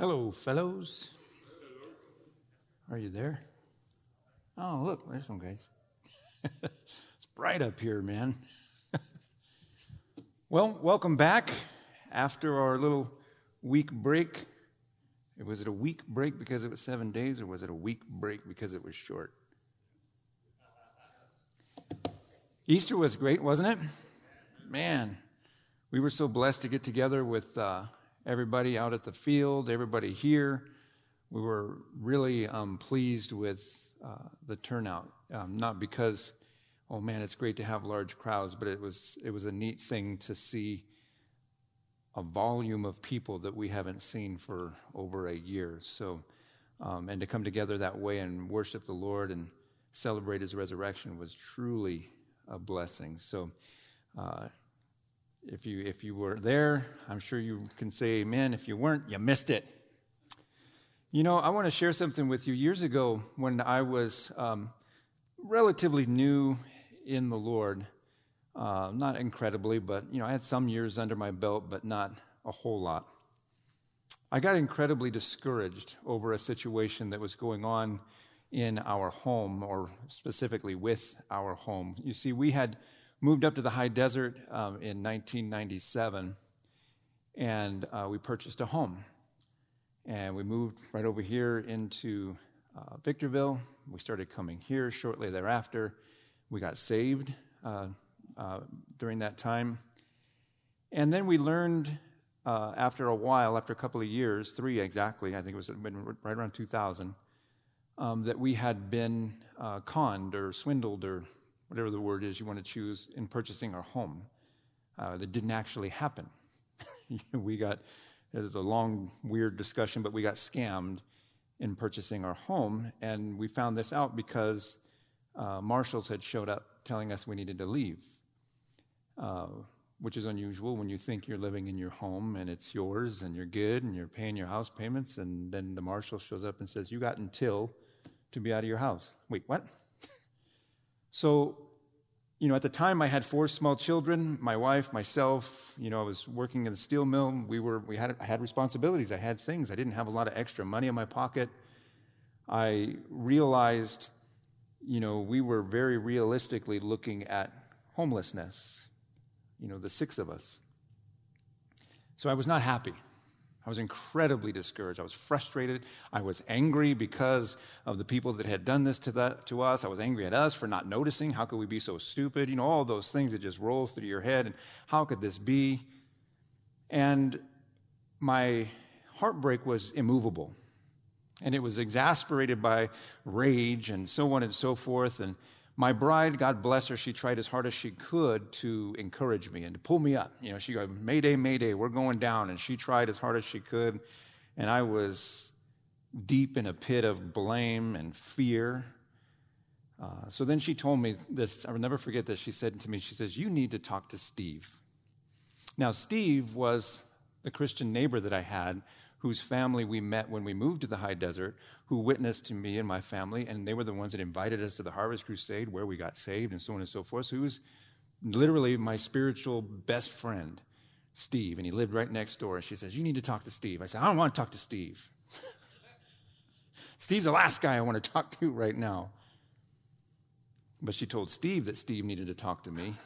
Hello, fellows. Are you there? Oh, look, there's some guys. It's bright up here, man. Well, welcome back after our little week break. Was it a week break because it was 7 days, or was it a week break because it was short? Easter was great, wasn't it? Man, we were so blessed to get together with everybody out at the field, everybody here. We were really pleased with the turnout, not because, oh man, it's great to have large crowds, but it was a neat thing to see a volume of people that we haven't seen for over a year. So, and to come together that way and worship the Lord and celebrate His resurrection was truly a blessing. So, if you were there, I'm sure you can say amen. If you weren't, you missed it. You know, I want to share something with you. Years ago, when I was relatively new in the Lord, not incredibly, but, I had some years under my belt, but not a whole lot. I got incredibly discouraged over a situation that was going on in our home, or specifically with our home. You see, we had moved up to the high desert in 1997, and we purchased a home. And we moved right over here into Victorville. We started coming here shortly thereafter. We got saved during that time. And then we learned after a while, after a couple of years, 3 exactly, I think it was right around 2000, that we had been conned or swindled or whatever the word is you want to choose in purchasing our home. That didn't actually happen. It was a long, weird discussion, but we got scammed in purchasing our home, and we found this out because marshals had showed up telling us we needed to leave, which is unusual when you think you're living in your home and it's yours and you're good and you're paying your house payments, and then the marshal shows up and says, you got until to be out of your house. Wait, what? So, at the time I had 4 small children, my wife, myself, I was working in the steel mill. I had responsibilities. I had things. I didn't have a lot of extra money in my pocket. I realized, we were very realistically looking at homelessness, the 6 of us. So I was not happy. I was incredibly discouraged. I was frustrated. I was angry because of the people that had done this to us. I was angry at us for not noticing. How could we be so stupid? All those things that just roll through your head. And how could this be? And my heartbreak was immovable. And it was exasperated by rage and so on and so forth. And my bride, God bless her, she tried as hard as she could to encourage me and to pull me up. She go, Mayday, Mayday, we're going down. And she tried as hard as she could. And I was deep in a pit of blame and fear. So then she told me this, I will never forget this. She said to me, she says, you need to talk to Steve. Now, Steve was the Christian neighbor that I had, whose family we met when we moved to the high desert, who witnessed to me and my family, and they were the ones that invited us to the Harvest Crusade, where we got saved, and so on and so forth. So he was literally my spiritual best friend, Steve, and he lived right next door. And she says, you need to talk to Steve. I said, I don't want to talk to Steve. Steve's the last guy I want to talk to right now. But she told Steve that Steve needed to talk to me.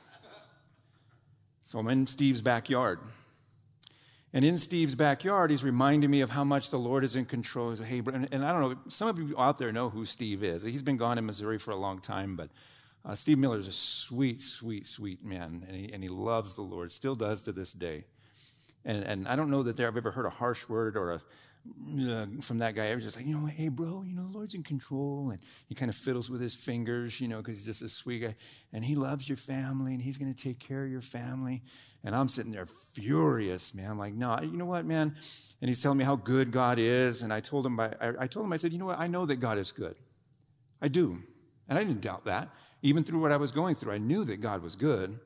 So I'm in Steve's backyard. And in Steve's backyard, he's reminding me of how much the Lord is in control. He's like, hey, and I don't know, some of you out there know who Steve is. He's been gone in Missouri for a long time, but Steve Miller is a sweet, sweet, sweet man, and he loves the Lord, still does to this day. And I don't know that I've ever heard a harsh word or from that guy. I was just like, hey, bro, the Lord's in control. And he kind of fiddles with his fingers, because he's just a sweet guy. And he loves your family, and he's going to take care of your family. And I'm sitting there furious, man. I'm like, no, you know what, man? And he's telling me how good God is. And I told him, I said, you know what? I know that God is good. I do. And I didn't doubt that. Even through what I was going through, I knew that God was good.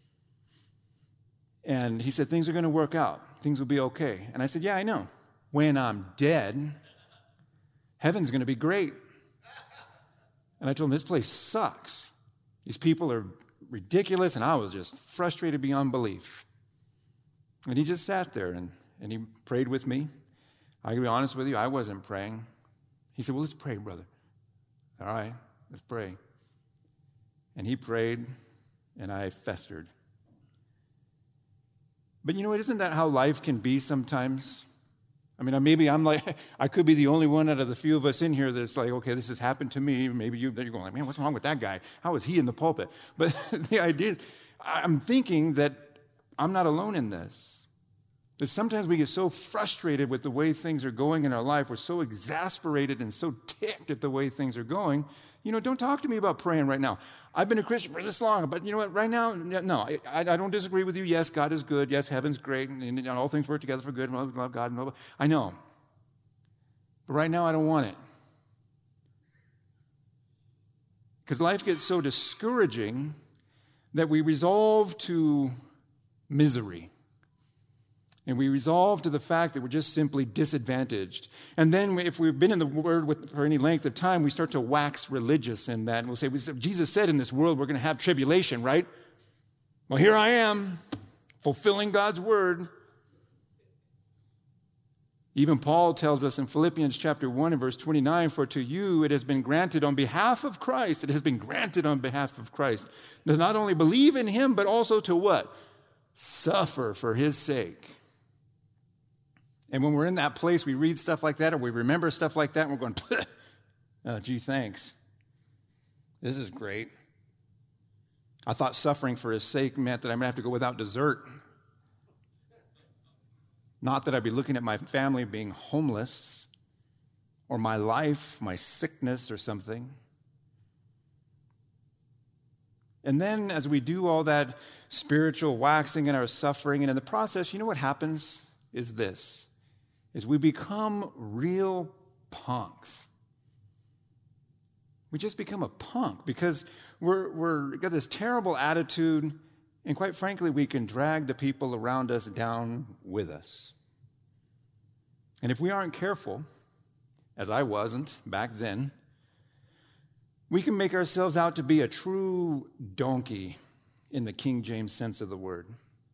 And he said, things are going to work out. Things will be okay. And I said, yeah, I know. When I'm dead, heaven's going to be great. And I told him, this place sucks. These people are ridiculous, and I was just frustrated beyond belief. And he just sat there, and he prayed with me. I can be honest with you, I wasn't praying. He said, well, let's pray, brother. All right, let's pray. And he prayed, and I festered. But you know, isn't that how life can be sometimes? I mean, maybe I'm like, I could be the only one out of the few of us in here that's like, okay, this has happened to me. Maybe you're going like, man, what's wrong with that guy? How is he in the pulpit? But the idea is, I'm thinking that I'm not alone in this. That sometimes we get so frustrated with the way things are going in our life. We're so exasperated and so ticked at the way things are going. You know, don't talk to me about praying right now. I've been a Christian for this long, but you know what? Right now, no, I don't disagree with you. Yes, God is good. Yes, heaven's great, and all things work together for good. Love God. And blah, blah. I know. But right now, I don't want it. Because life gets so discouraging that we resolve to misery. And we resolve to the fact that we're just simply disadvantaged. And then if we've been in the Word for any length of time, we start to wax religious in that. And we'll say, Jesus said in this world we're going to have tribulation, right? Well, here I am, fulfilling God's Word. Even Paul tells us in Philippians chapter 1 and verse 29, for to you it has been granted on behalf of Christ, it has been granted on behalf of Christ, to not only believe in him, but also to what? Suffer for his sake. And when we're in that place, we read stuff like that or we remember stuff like that and we're going, oh, gee, thanks. This is great. I thought suffering for his sake meant that I'm going to have to go without dessert. Not that I'd be looking at my family being homeless or my life, my sickness or something. And then as we do all that spiritual waxing and our suffering, and in the process, you know what happens is this. Is we become real punks. We just become a punk because we're got this terrible attitude, and quite frankly, we can drag the people around us down with us. And if we aren't careful, as I wasn't back then, we can make ourselves out to be a true donkey in the King James sense of the word.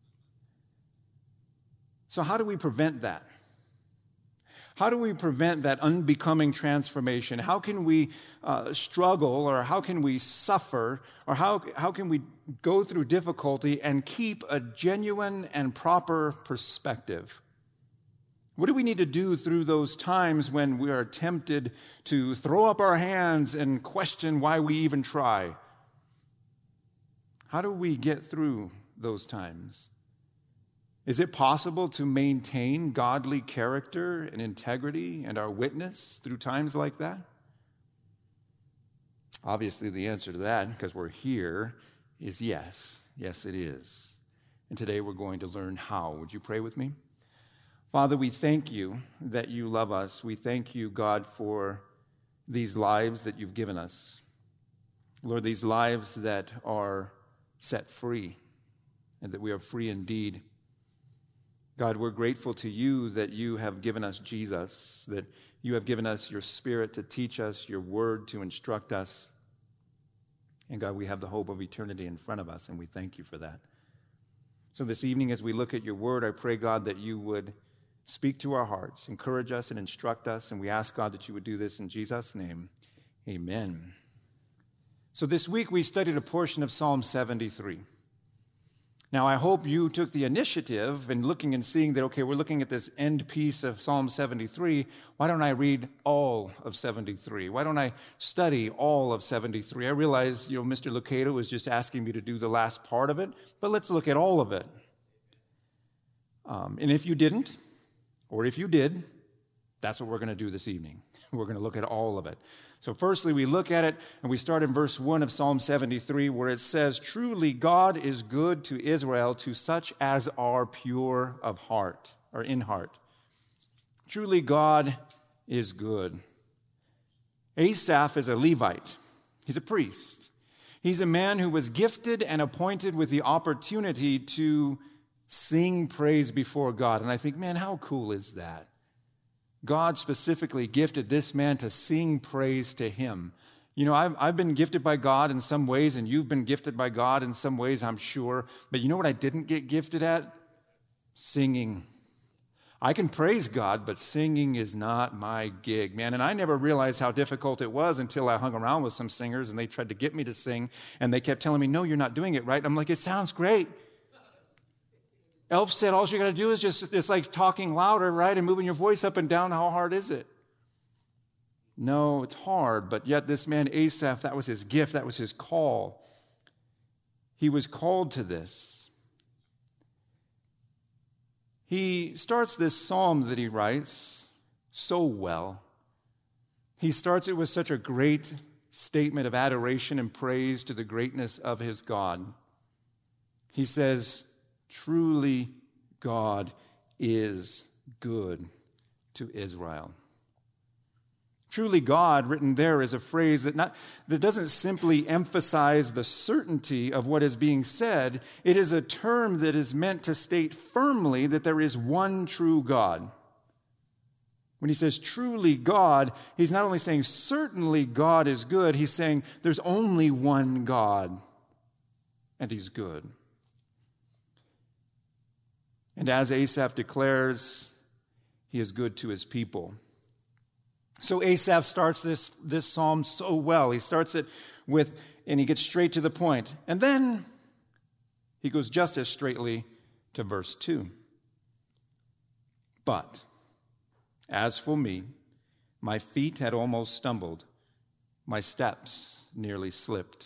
So how do we prevent that? How do we prevent that unbecoming transformation? How can we struggle, or how can we suffer, or how can we go through difficulty and keep a genuine and proper perspective? What do we need to do through those times when we are tempted to throw up our hands and question why we even try? How do we get through those times? Is it possible to maintain godly character and integrity and our witness through times like that? Obviously, the answer to that, because we're here, is yes. Yes, it is. And today we're going to learn how. Would you pray with me? Father, we thank you that you love us. We thank you, God, for these lives that you've given us. Lord, these lives that are set free and that we are free indeed. God, we're grateful to you that you have given us Jesus, that you have given us your Spirit to teach us, your word to instruct us. And God, we have the hope of eternity in front of us, and we thank you for that. So this evening, as we look at your word, I pray, God, that you would speak to our hearts, encourage us and instruct us, and we ask, God, that you would do this in Jesus' name. Amen. So this week, we studied a portion of Psalm 73. Now, I hope you took the initiative in looking and seeing that, okay, we're looking at this end piece of Psalm 73. Why don't I read all of 73? Why don't I study all of 73? I realize, Mr. Lucado was just asking me to do the last part of it, but let's look at all of it. And if you didn't, or if you did, that's what we're going to do this evening. We're going to look at all of it. So firstly, we look at it, and we start in verse 1 of Psalm 73, where it says, "Truly God is good to Israel, to such as are pure of heart," or in heart. Truly God is good. Asaph is a Levite. He's a priest. He's a man who was gifted and appointed with the opportunity to sing praise before God. And I think, man, how cool is that? God specifically gifted this man to sing praise to him. I've been gifted by God in some ways, and you've been gifted by God in some ways, I'm sure. But you know what I didn't get gifted at? Singing. I can praise God, but singing is not my gig, man. And I never realized how difficult it was until I hung around with some singers and they tried to get me to sing. And they kept telling me, no, you're not doing it right. I'm like, it sounds great. Elf said, all you got to do is just like talking louder, right? And moving your voice up and down. How hard is it? No, it's hard. But yet this man, Asaph, that was his gift. That was his call. He was called to this. He starts this psalm that he writes so well. He starts it with such a great statement of adoration and praise to the greatness of his God. He says, truly God is good to Israel. Truly God, written there, is a phrase that doesn't simply emphasize the certainty of what is being said. It is a term that is meant to state firmly that there is one true God. When he says truly God, he's not only saying certainly God is good, he's saying there's only one God, and he's good. And as Asaph declares, he is good to his people. So Asaph starts this psalm so well. He starts it with, and he gets straight to the point. And then he goes just as straightly to verse 2. But as for me, my feet had almost stumbled. My steps nearly slipped.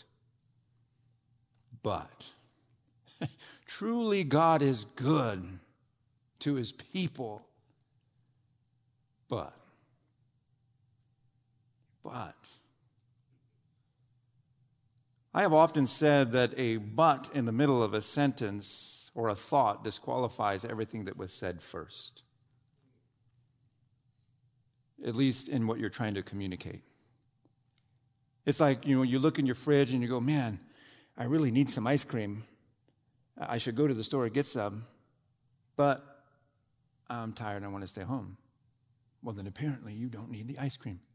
But truly God is good to his people. But I have often said that a but in the middle of a sentence or a thought disqualifies everything that was said first, at least in what you're trying to communicate. It's like, you look in your fridge and you go, man, I really need some ice cream. I should go to the store and get some, but I'm tired and I want to stay home. Well, then apparently you don't need the ice cream.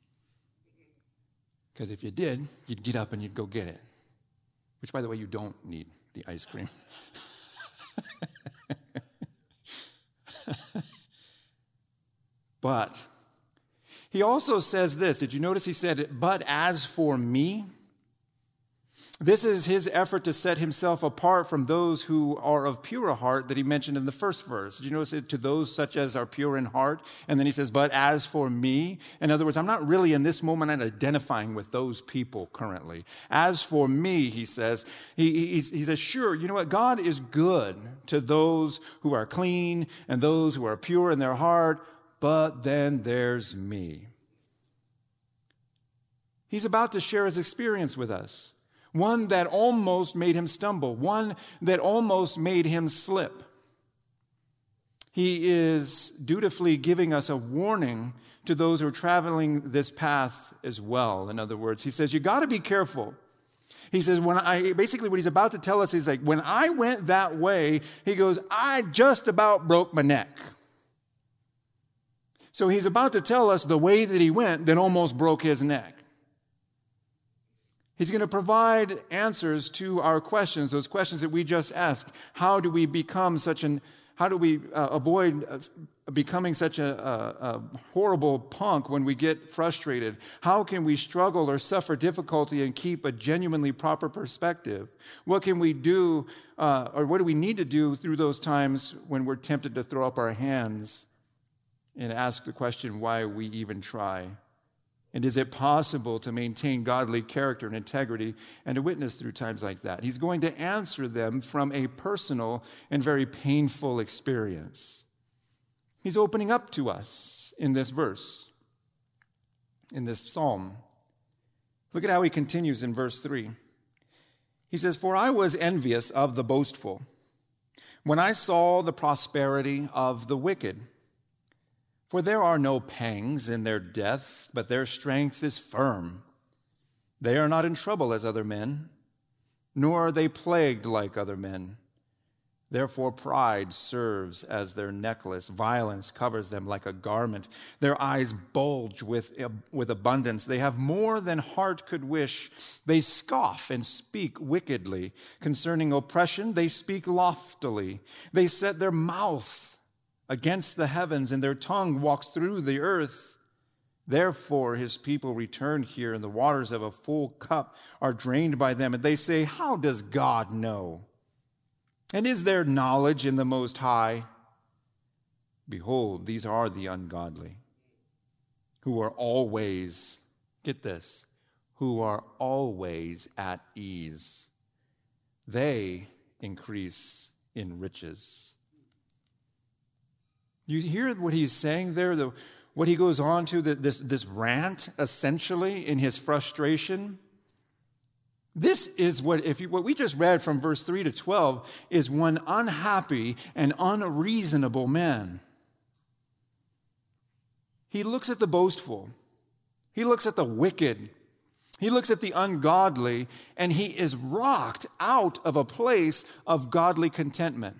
Because if you did, you'd get up and you'd go get it. Which, by the way, you don't need the ice cream. But he also says this. Did you notice he said, but as for me? This is his effort to set himself apart from those who are of pure heart that he mentioned in the first verse. Did you notice it? To those such as are pure in heart. And then he says, but as for me. In other words, I'm not really in this moment identifying with those people currently. As for me, he says, he says, sure, you know what? God is good to those who are clean and those who are pure in their heart. But then there's me. He's about to share his experience with us. One that almost made him stumble. One that almost made him slip. He is dutifully giving us a warning to those who are traveling this path as well. In other words, he says, you got to be careful. He says, basically what he's about to tell us is like, when I went that way, he goes, I just about broke my neck. So he's about to tell us the way that he went that almost broke his neck. He's going to provide answers to our questions, those questions that we just asked. How do we avoid becoming such a horrible punk when we get frustrated? How can we struggle or suffer difficulty and keep a genuinely proper perspective? What can we do, or what do we need to do through those times when we're tempted to throw up our hands and ask the question why we even try? And is it possible to maintain godly character and integrity and to witness through times like that? He's going to answer them from a personal and very painful experience. He's opening up to us in this verse, in this psalm. Look at how he continues in verse 3. He says, for I was envious of the boastful when I saw the prosperity of the wicked. For there are no pangs in their death, but their strength is firm. They are not in trouble as other men, nor are they plagued like other men. Therefore pride serves as their necklace. Violence covers them like a garment. Their eyes bulge with abundance. They have more than heart could wish. They scoff and speak wickedly. Concerning oppression, they speak loftily. They set their mouth against the heavens, and their tongue walks through the earth. Therefore his people return here, and the waters of a full cup are drained by them. And they say, how does God know? And is there knowledge in the Most High? Behold, these are the ungodly, who are always, get this, who are always at ease. They increase in riches. You hear what he's saying there, what he goes on to, this rant, essentially, in his frustration? This is what we just read from verse 3 to 12 is one unhappy and unreasonable man. He looks at the boastful. He looks at the wicked. He looks at the ungodly, and he is rocked out of a place of godly contentment.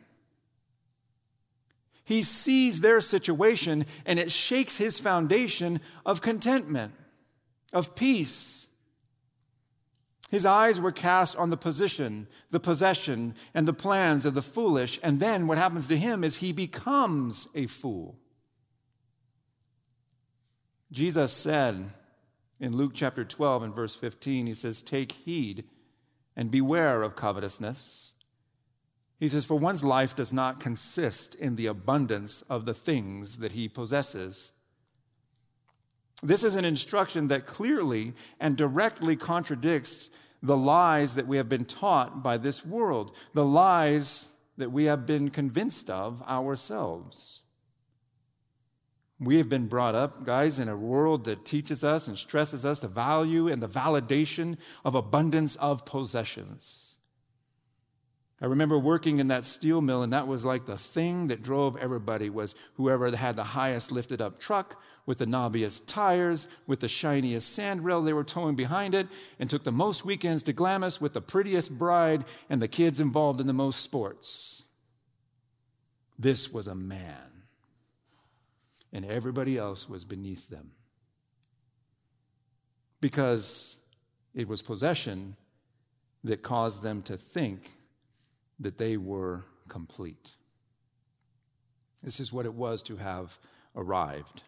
He sees their situation, and it shakes his foundation of contentment, of peace. His eyes were cast on the position, the possession, and the plans of the foolish, and then what happens to him is he becomes a fool. Jesus said in Luke chapter 12 and verse 15, he says, take heed and beware of covetousness. He says, for one's life does not consist in the abundance of the things that he possesses. This is an instruction that clearly and directly contradicts the lies that we have been taught by this world, the lies that we have been convinced of ourselves. We have been brought up, guys, in a world that teaches us and stresses us the value and the validation of abundance of possessions. I remember working in that steel mill, and that was like the thing that drove everybody was whoever had the highest lifted up truck with the knobbiest tires, with the shiniest sandrail they were towing behind it, and took the most weekends to Glamis with the prettiest bride and the kids involved in the most sports. This was a man. And everybody else was beneath them. Because it was possession that caused them to think that they were complete. This is what it was to have arrived.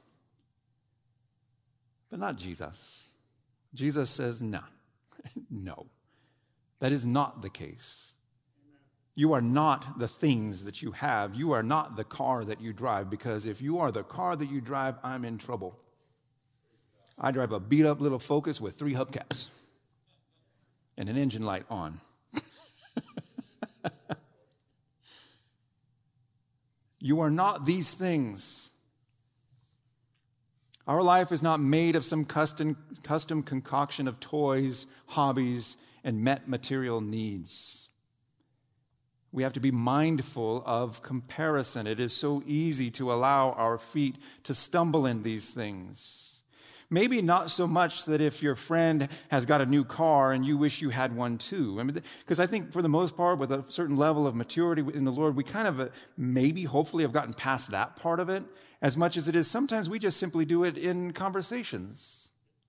But not Jesus. Jesus says, no, that is not the case. You are not the things that you have. You are not the car that you drive, because if you are the car that you drive, I'm in trouble. I drive a beat-up little Focus with 3 hubcaps and an engine light on. You are not these things. Our life is not made of some custom concoction of toys, hobbies, and met material needs. We have to be mindful of comparison. It is so easy to allow our feet to stumble in these things. Maybe not so much that if your friend has got a new car and you wish you had one too. I mean, because I think for the most part, with a certain level of maturity in the Lord, we kind of maybe, hopefully, have gotten past that part of it. As much as it is, sometimes we just simply do it in conversations.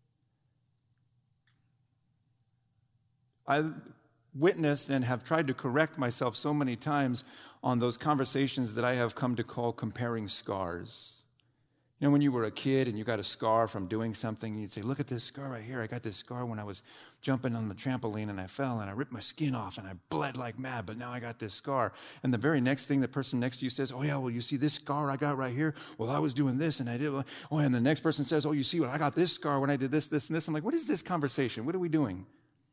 I witnessed and have tried to correct myself so many times on those conversations that I have come to call comparing scars. You know, when you were a kid and you got a scar from doing something, you'd say, look at this scar right here. I got this scar when I was jumping on the trampoline and I fell and I ripped my skin off and I bled like mad, but now I got this scar. And the very next thing the person next to you says, oh yeah, well, you see this scar I got right here? Well, I was doing this and I did, oh, and the next person says, oh, you see, well, I got this scar when I did this, this, and this. I'm like, what is this conversation? What are we doing?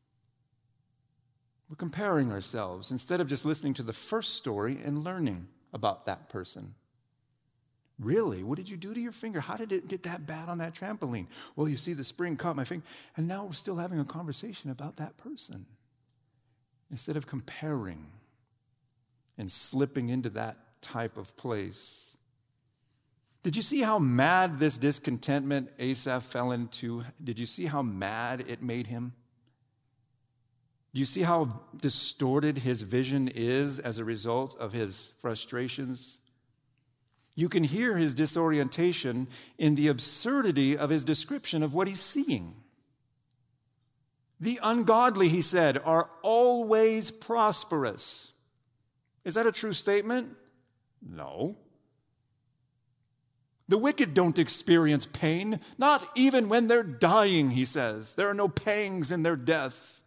We're comparing ourselves instead of just listening to the first story and learning about that person. Really? What did you do to your finger? How did it get that bad on that trampoline? Well, you see, the spring caught my finger. And now we're still having a conversation about that person. Instead of comparing and slipping into that type of place. Did you see how mad this discontentment Asaph fell into? Did you see how mad it made him? Do you see how distorted his vision is as a result of his frustrations? You can hear his disorientation in the absurdity of his description of what he's seeing. The ungodly, he said, are always prosperous. Is that a true statement? No. The wicked don't experience pain, not even when they're dying, he says. There are no pangs in their death.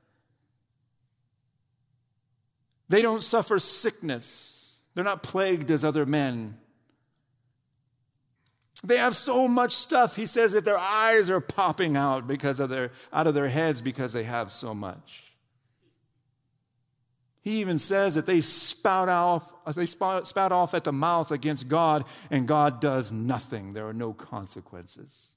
They don't suffer sickness. They're not plagued as other men. They have so much stuff, he says, that their eyes are popping out out of their heads because they have so much. He even says that they spout off at the mouth against God, and God does nothing. There are no consequences.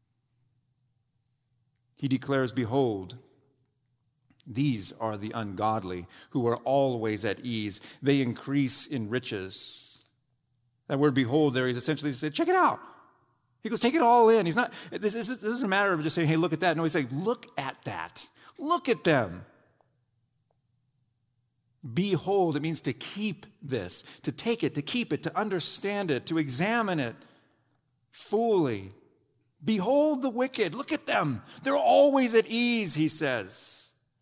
He declares, behold, these are the ungodly who are always at ease. They increase in riches. That word behold there, he's essentially said, check it out. He goes, take it all in. This isn't a matter of just saying, hey, look at that. No, he's saying, look at that. Look at them. Behold, it means to keep this, to take it, to keep it, to understand it, to examine it fully. Behold the wicked. Look at them. They're always at ease, he says.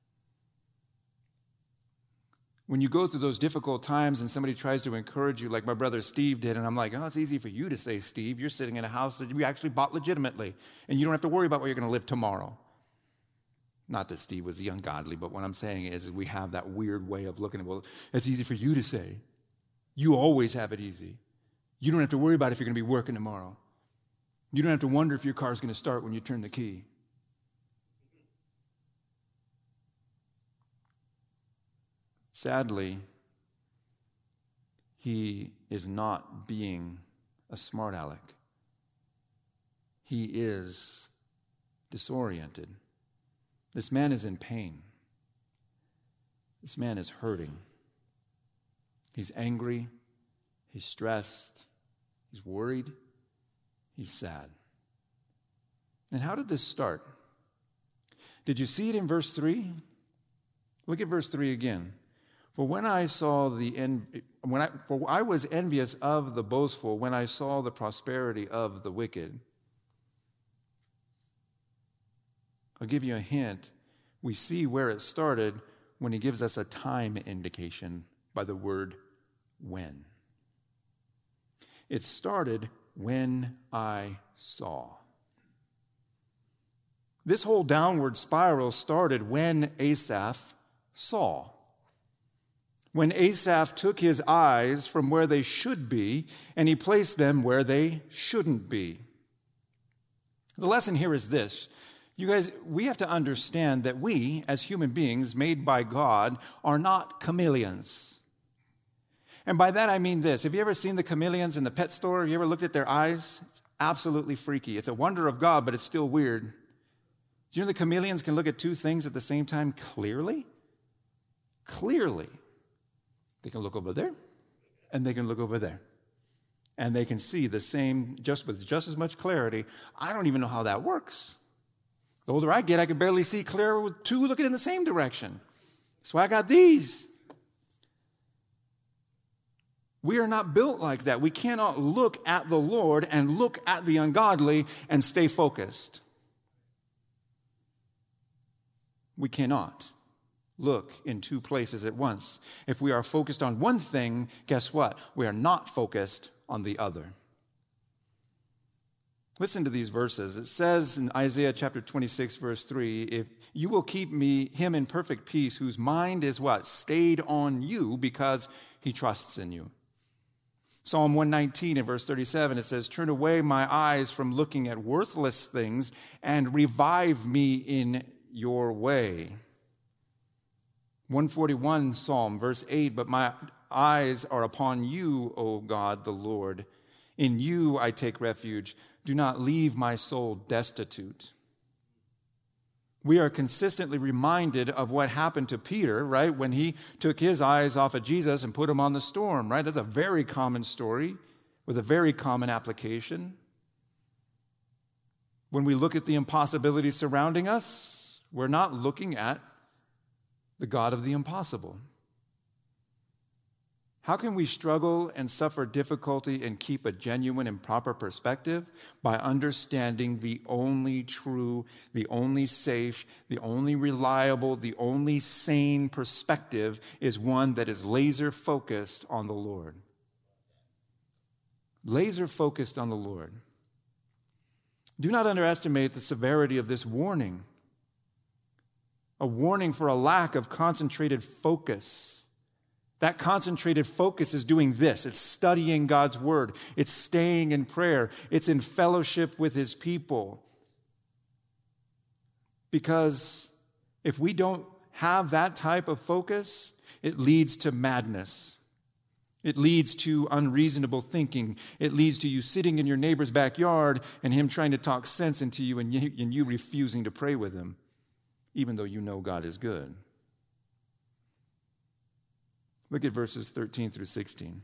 When you go through those difficult times and somebody tries to encourage you like my brother Steve did, and I'm like, oh, it's easy for you to say, Steve. You're sitting in a house that you actually bought legitimately, and you don't have to worry about where you're going to live tomorrow. Not that Steve was the ungodly, but what I'm saying is we have that weird way of looking at, well, it's easy for you to say. You always have it easy. You don't have to worry about if you're going to be working tomorrow. You don't have to wonder if your car's going to start when you turn the key. Sadly, he is not being a smart aleck. He is disoriented. This man is in pain. This man is hurting. He's angry. He's stressed. He's worried. He's sad. And how did this start? Did you see it in verse 3? Look at verse 3 again. For I was envious of the boastful when I saw the prosperity of the wicked. I'll give you a hint. We see where it started when he gives us a time indication by the word when. It started when I saw. This whole downward spiral started when Asaph saw. When Asaph took his eyes from where they should be and he placed them where they shouldn't be. The lesson here is this. You guys, we have to understand that we, as human beings made by God, are not chameleons. And by that I mean this. Have you ever seen the chameleons in the pet store? Have you ever looked at their eyes? It's absolutely freaky. It's a wonder of God, but it's still weird. Do you know the chameleons can look at two things at the same time clearly? Clearly. They can look over there, and they can look over there. And they can see the same, with just as much clarity. I don't even know how that works. The older I get, I can barely see clear with two looking in the same direction. That's why I got these. We are not built like that. We cannot look at the Lord and look at the ungodly and stay focused. We cannot look in two places at once. If we are focused on one thing, guess what? We are not focused on the other. Listen to these verses. It says in Isaiah chapter 26, verse 3, if you will keep him in perfect peace, whose mind is what? Stayed on you because he trusts in you. Psalm 119 in verse 37, it says, turn away my eyes from looking at worthless things and revive me in your way. 141 Psalm, verse 8, but my eyes are upon you, O God, the Lord. In you I take refuge. Do not leave my soul destitute. We are consistently reminded of what happened to Peter, right? When he took his eyes off of Jesus and put him on the storm, right? That's a very common story with a very common application. When we look at the impossibilities surrounding us, we're not looking at the God of the impossible. How can we struggle and suffer difficulty and keep a genuine and proper perspective? By understanding the only true, the only safe, the only reliable, the only sane perspective is one that is laser focused on the Lord. Laser focused on the Lord. Do not underestimate the severity of this warning. A warning for a lack of concentrated focus. That concentrated focus is doing this. It's studying God's word. It's staying in prayer. It's in fellowship with his people. Because if we don't have that type of focus, it leads to madness. It leads to unreasonable thinking. It leads to you sitting in your neighbor's backyard and him trying to talk sense into you and you refusing to pray with him, even though you know God is good. Look at verses 13 through 16.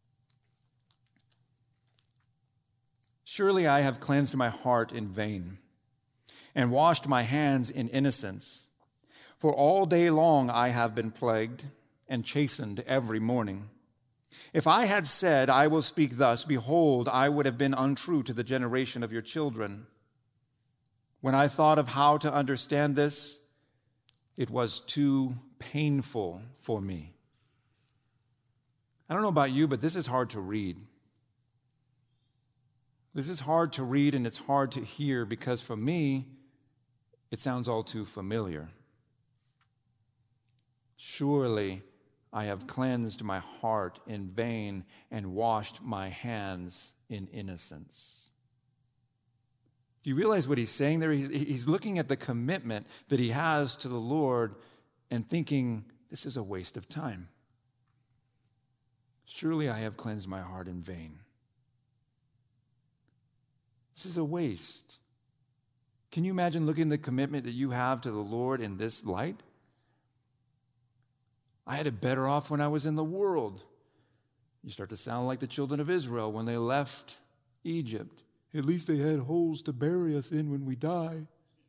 Surely I have cleansed my heart in vain and washed my hands in innocence. For all day long I have been plagued and chastened every morning. If I had said, I will speak thus, behold, I would have been untrue to the generation of your children. When I thought of how to understand this, it was too painful for me. I don't know about you, but this is hard to read. This is hard to read and it's hard to hear because for me, it sounds all too familiar. Surely I have cleansed my heart in vain and washed my hands in innocence. Do you realize what he's saying there? He's looking at the commitment that he has to the Lord and thinking, this is a waste of time. Surely I have cleansed my heart in vain. This is a waste. Can you imagine looking at the commitment that you have to the Lord in this light? I had it better off when I was in the world. You start to sound like the children of Israel when they left Egypt. At least they had holes to bury us in when we die.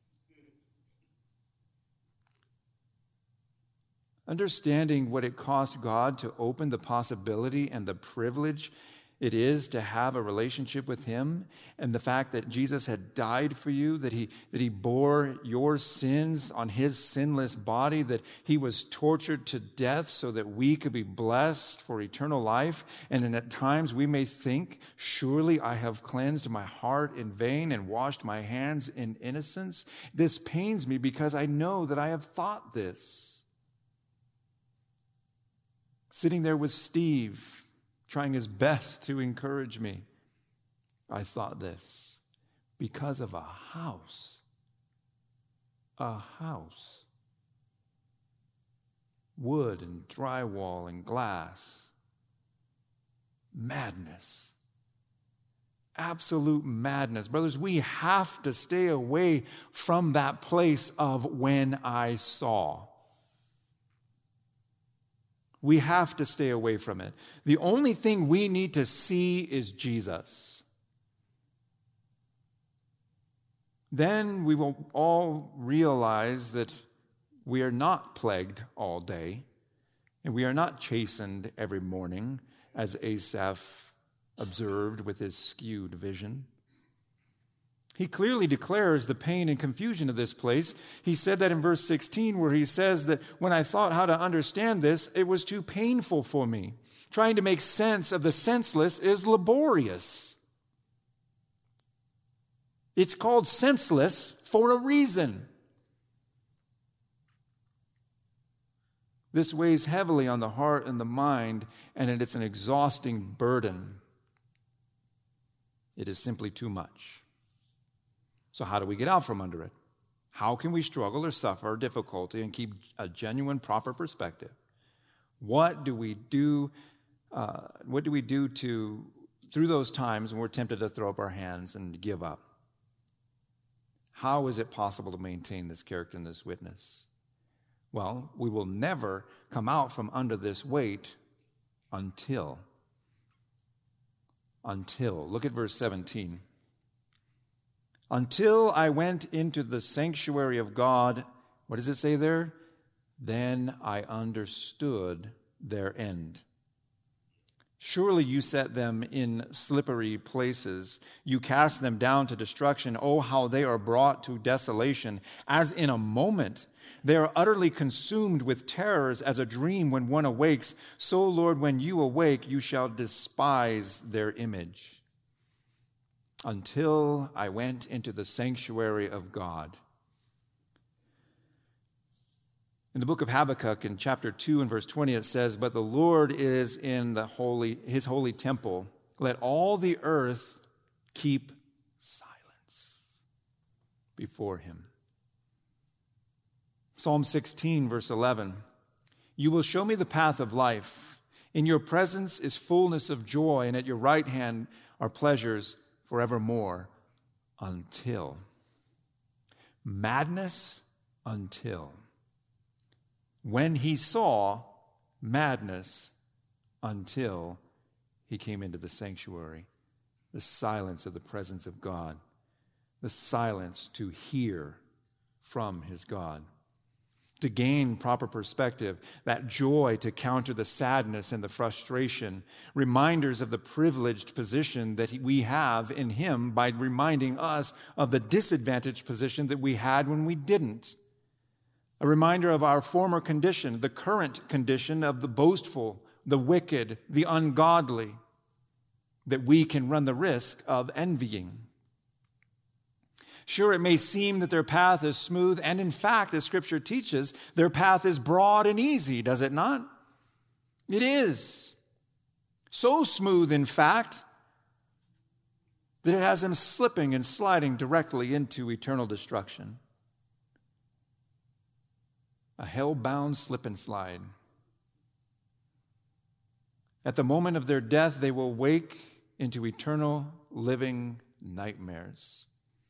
Understanding what it cost God to open the possibility and the privilege it is to have a relationship with him, and the fact that Jesus had died for you, that he bore your sins on his sinless body, that he was tortured to death so that we could be blessed for eternal life. And then at times we may think, surely I have cleansed my heart in vain and washed my hands in innocence. This pains me because I know that I have thought this. Sitting there with Steve, trying his best to encourage me, I thought this, because of a house, wood and drywall and glass, madness, absolute madness. Brothers, we have to stay away from that place of when I saw. We have to stay away from it. The only thing we need to see is Jesus. Then we will all realize that we are not plagued all day, and we are not chastened every morning, as Asaph observed with his skewed vision. He clearly declares the pain and confusion of this place. He said that in verse 16, where he says that when I thought how to understand this, it was too painful for me. Trying to make sense of the senseless is laborious. It's called senseless for a reason. This weighs heavily on the heart and the mind, and it's an exhausting burden. It is simply too much. So how do we get out from under it? How can we struggle or suffer difficulty and keep a genuine, proper perspective? What do we do? Through those times when we're tempted to throw up our hands and give up? How is it possible to maintain this character and this witness? Well, we will never come out from under this weight until. Look at verse 17. Until I went into the sanctuary of God, what does it say there? Then I understood their end. Surely you set them in slippery places. You cast them down to destruction. Oh, how they are brought to desolation, as in a moment. They are utterly consumed with terrors as a dream when one awakes. So, Lord, when you awake, you shall despise their image. until I went into the sanctuary of God. In the book of Habakkuk, in chapter 2 and verse 20, it says, "But the Lord is in his holy temple. Let all the earth keep silence before him." Psalm 16, verse 11, "You will show me the path of life. In your presence is fullness of joy, and at your right hand are pleasures forevermore, until." Madness until. When he saw madness until he came into the sanctuary, the silence of the presence of God, the silence to hear from his God. To gain proper perspective, that joy to counter the sadness and the frustration, reminders of the privileged position that we have in him by reminding us of the disadvantaged position that we had when we didn't. A reminder of our former condition, the current condition of the boastful, the wicked, the ungodly, that we can run the risk of envying. Sure, it may seem that their path is smooth, and in fact, as Scripture teaches, their path is broad and easy, does it not? It is. So smooth, in fact, that it has them slipping and sliding directly into eternal destruction. A hell-bound slip and slide. At the moment of their death, they will wake into eternal living nightmares.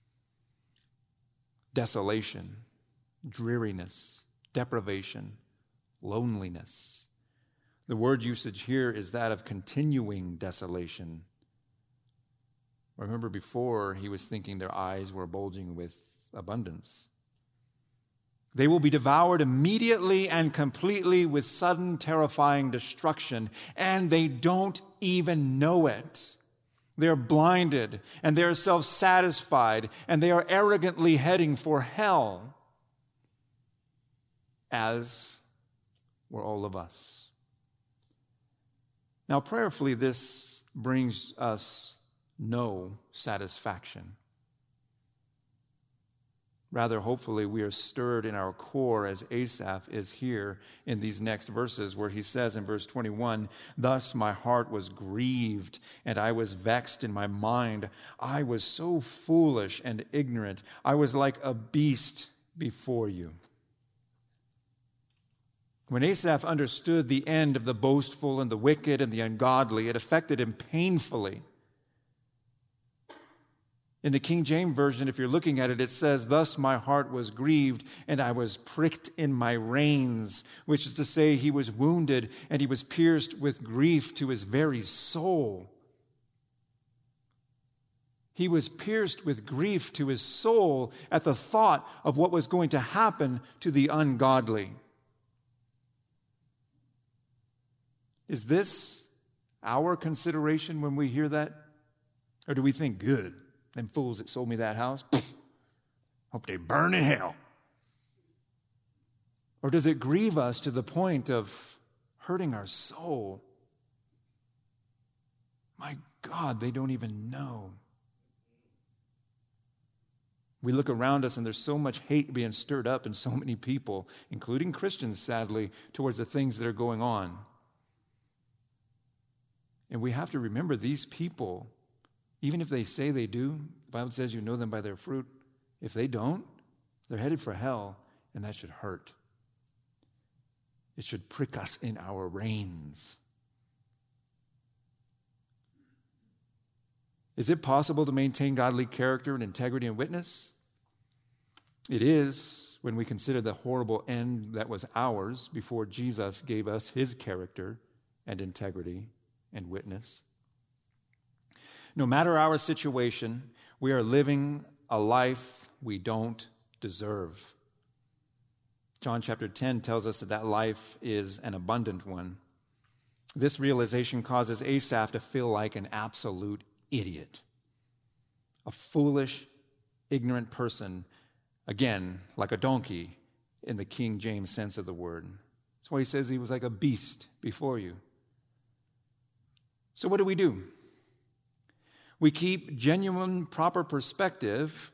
Desolation, dreariness, deprivation, loneliness. The word usage here is that of continuing desolation. Remember, before he was thinking their eyes were bulging with abundance. They will be devoured immediately and completely with sudden, terrifying destruction, and they don't even know it. They're blinded, and they're self-satisfied, and they are arrogantly heading for hell, as were all of us. Now, prayerfully, this brings us no satisfaction. Rather, hopefully, we are stirred in our core as Asaph is here in these next verses where he says in verse 21, "Thus my heart was grieved and I was vexed in my mind. I was so foolish and ignorant. I was like a beast before you." When Asaph understood the end of the boastful and the wicked and the ungodly, it affected him painfully. In the King James Version, if you're looking at it, it says, "Thus my heart was grieved, and I was pricked in my reins," which is to say he was wounded and he was pierced with grief to his very soul. He was pierced with grief to his soul at the thought of what was going to happen to the ungodly. Is this our consideration when we hear that? Or do we think, good? Them fools that sold me that house, hope they burn in hell. Or does it grieve us to the point of hurting our soul? My God, they don't even know. We look around us and there's so much hate being stirred up in so many people, including Christians, sadly, towards the things that are going on. And we have to remember these people, even if they say they do, the Bible says you know them by their fruit. If they don't, they're headed for hell, and that should hurt. It should prick us in our reins. Is it possible to maintain godly character and integrity and witness? It is when we consider the horrible end that was ours before Jesus gave us his character and integrity and witness. No matter our situation, we are living a life we don't deserve. John chapter 10 tells us that life is an abundant one. This realization causes Asaph to feel like an absolute idiot, a foolish, ignorant person, again, like a donkey in the King James sense of the word. That's why he says he was like a beast before you. So what do? We keep genuine, proper perspective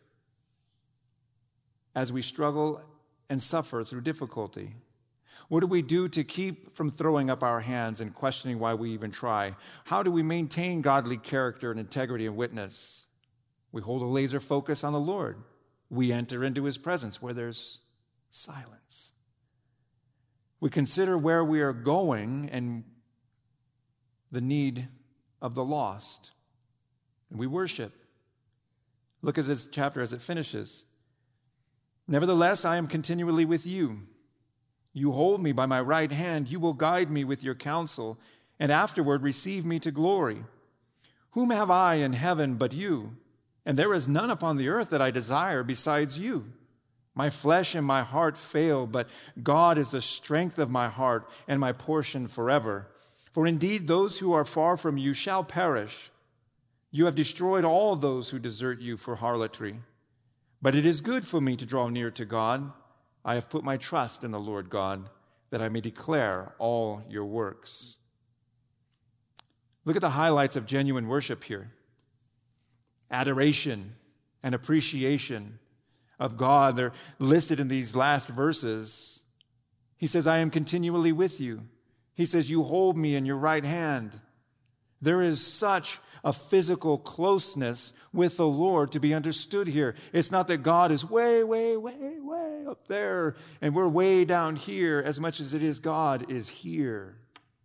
as we struggle and suffer through difficulty. What do we do to keep from throwing up our hands and questioning why we even try? How do we maintain godly character and integrity and witness? We hold a laser focus on the Lord. We enter into his presence where there's silence. We consider where we are going and the need of the lost. And we worship. Look at this chapter as it finishes. Nevertheless, I am continually with you. You hold me by my right hand. You will guide me with your counsel, and afterward receive me to glory. Whom have I in heaven but you? And there is none upon the earth that I desire besides you. My flesh and my heart fail, but God is the strength of my heart and my portion forever. For indeed those who are far from you shall perish. You have destroyed all those who desert you for harlotry. But it is good for me to draw near to God. I have put my trust in the Lord God, that I may declare all your works. Look at the highlights of genuine worship here. Adoration and appreciation of God. They're listed in these last verses. He says, I am continually with you. He says, you hold me in your right hand. There is such a physical closeness with the Lord to be understood here. It's not that God is way, way, way, way up there and we're way down here as much as it is God is here.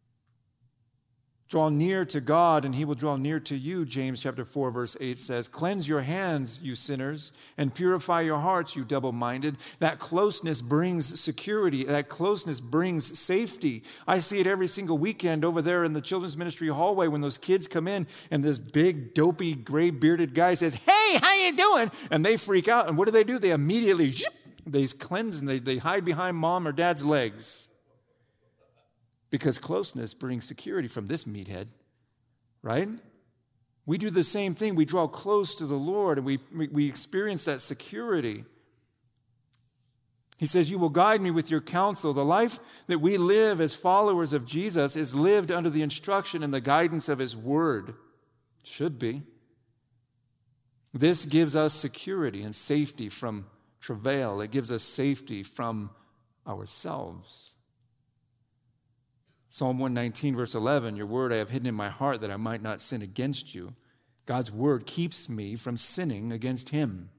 Draw near to God and he will draw near to you, James chapter 4, verse 8 says. Cleanse your hands, you sinners, and purify your hearts, you double-minded. That closeness brings security. That closeness brings safety. I see it every single weekend over there in the children's ministry hallway when those kids come in and this big, dopey, gray-bearded guy says, hey, how you doing? And they freak out. And what do? They immediately, they cleanse and they hide behind mom or dad's legs. Because closeness brings security from this meathead, right? We do the same thing. We draw close to the Lord and we experience that security. He says, you will guide me with your counsel. The life that we live as followers of Jesus is lived under the instruction and the guidance of his word. Should be. This gives us security and safety from travail. It gives us safety from ourselves. Psalm 119, verse 11, your word I have hidden in my heart that I might not sin against you. God's word keeps me from sinning against him.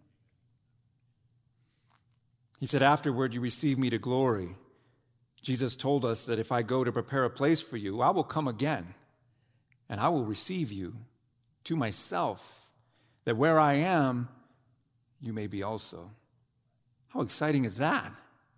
He said, afterward you receive me to glory. Jesus told us that if I go to prepare a place for you, I will come again, and I will receive you to myself, that where I am, you may be also. How exciting is that?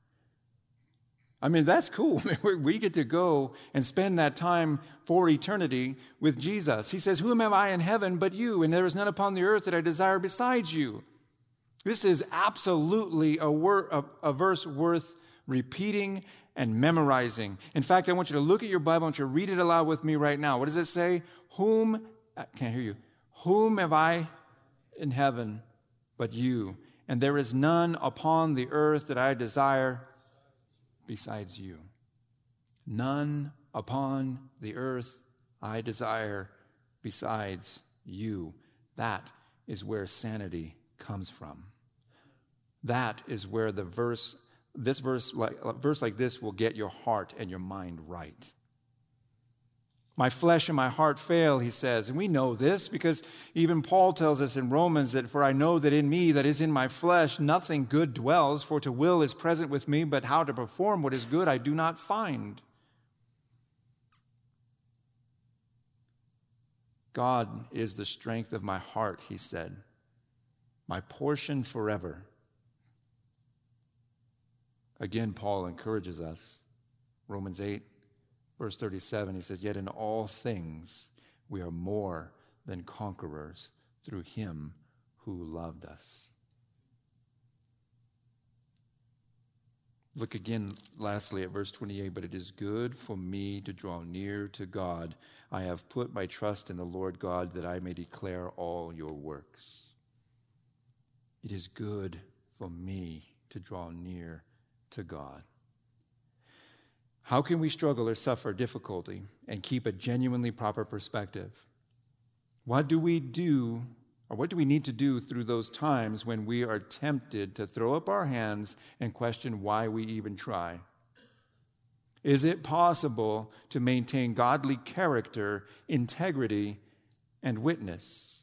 I mean, that's cool. We get to go and spend that time for eternity with Jesus. He says, whom have I in heaven but you? And there is none upon the earth that I desire besides you. This is absolutely a verse worth repeating and memorizing. In fact, I want you to look at your Bible. I want you to read it aloud with me right now. What does it say? I can't hear you. Whom have I in heaven but you? And there is none upon the earth that I desire besides you. None upon the earth I desire besides you. That is where sanity comes from. That is where a verse like this will get your heart and your mind right. My flesh and my heart fail, he says. And we know this because even Paul tells us in Romans that, for I know that in me, that is in my flesh, nothing good dwells, for to will is present with me, but how to perform what is good I do not find. God is the strength of my heart, he said, my portion forever. Again, Paul encourages us. Romans 8. Verse 37, he says, yet in all things we are more than conquerors through him who loved us. Look again, lastly, at verse 28, but it is good for me to draw near to God. I have put my trust in the Lord God that I may declare all your works. It is good for me to draw near to God. How can we struggle or suffer difficulty and keep a genuinely proper perspective? What do we do, or what do we need to do through those times when we are tempted to throw up our hands and question why we even try? Is it possible to maintain godly character, integrity, and witness?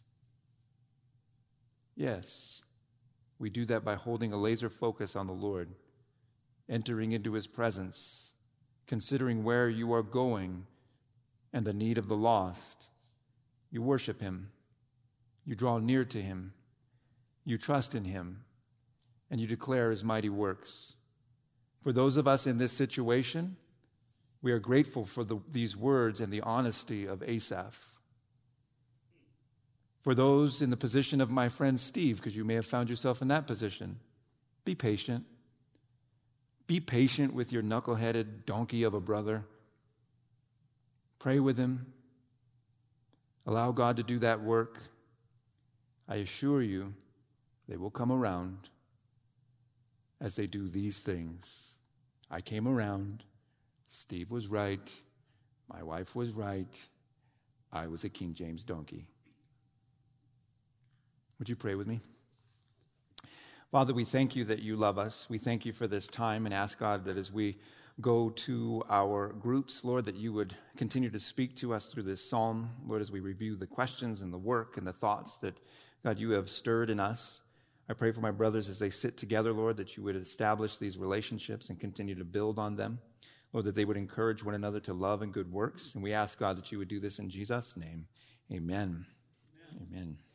Yes. We do that by holding a laser focus on the Lord, entering into his presence, considering where you are going and the need of the lost. You worship him. You draw near to him. You trust in him. And you declare his mighty works. For those of us in this situation, we are grateful for these words and the honesty of Asaph. For those in the position of my friend Steve, because you may have found yourself in that position, be patient. Be patient with your knuckle-headed donkey of a brother. Pray with him. Allow God to do that work. I assure you, they will come around as they do these things. I came around. Steve was right. My wife was right. I was a King James donkey. Would you pray with me? Father, we thank you that you love us. We thank you for this time and ask God that as we go to our groups, Lord, that you would continue to speak to us through this psalm, Lord, as we review the questions and the work and the thoughts that, God, you have stirred in us. I pray for my brothers as they sit together, Lord, that you would establish these relationships and continue to build on them. Lord, that they would encourage one another to love and good works. And we ask, God, that you would do this in Jesus' name. Amen. Amen.